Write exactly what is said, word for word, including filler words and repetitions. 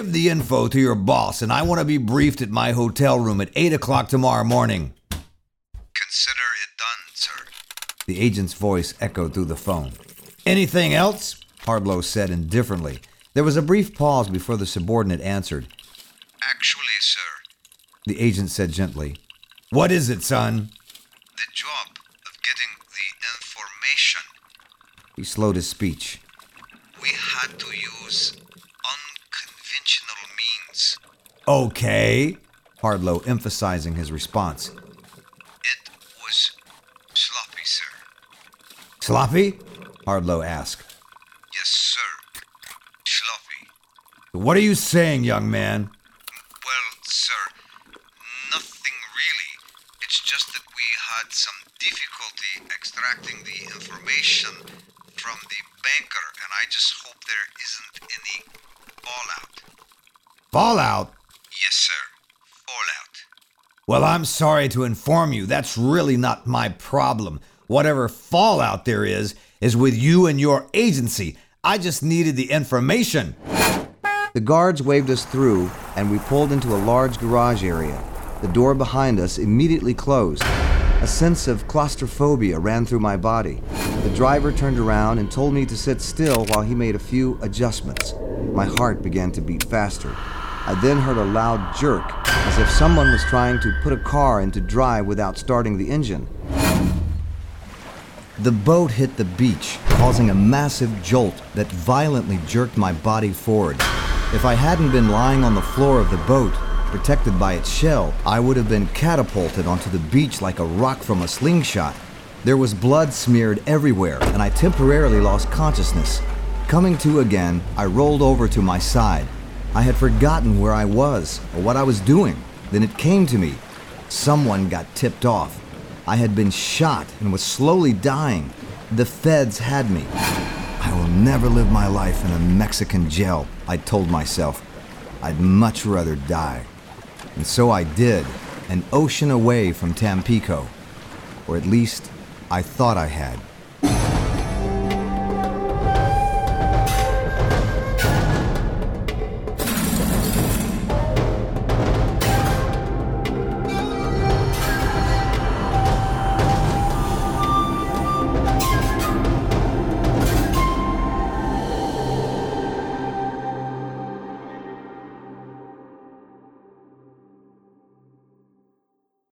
give the info to your boss, and I want to be briefed at my hotel room at eight o'clock tomorrow morning. Consider it done, sir. The agent's voice echoed through the phone. Anything else? Hardlow said indifferently. There was a brief pause before the subordinate answered. Actually, sir. The agent said gently. What is it, son? The job of getting the information. He slowed his speech. We had to use unconventional means. Okay, Hardlow emphasizing his response. It was sloppy, sir. Sloppy? Hardlow asked. Yes, sir. Sloppy. What are you saying, young man? Well, sir, nothing really. It's just that we had some difficulty extracting the information from the banker, and I just hope there isn't any fallout. Fallout? Yes, sir. Fallout. Well, I'm sorry to inform you, that's really not my problem. Whatever fallout there is, is with you and your agency. I just needed the information. The guards waved us through, and we pulled into a large garage area. The door behind us immediately closed. A sense of claustrophobia ran through my body. The driver turned around and told me to sit still while he made a few adjustments. My heart began to beat faster. I then heard a loud jerk, as if someone was trying to put a car into drive without starting the engine. The boat hit the beach, causing a massive jolt that violently jerked my body forward. If I hadn't been lying on the floor of the boat, protected by its shell, I would have been catapulted onto the beach like a rock from a slingshot. There was blood smeared everywhere, and I temporarily lost consciousness. Coming to again, I rolled over to my side. I had forgotten where I was or what I was doing. Then it came to me. Someone got tipped off. I had been shot and was slowly dying. The feds had me. I will never live my life in a Mexican jail, I told myself. I'd much rather die. And so I did, an ocean away from Tampico. Or at least, I thought I had.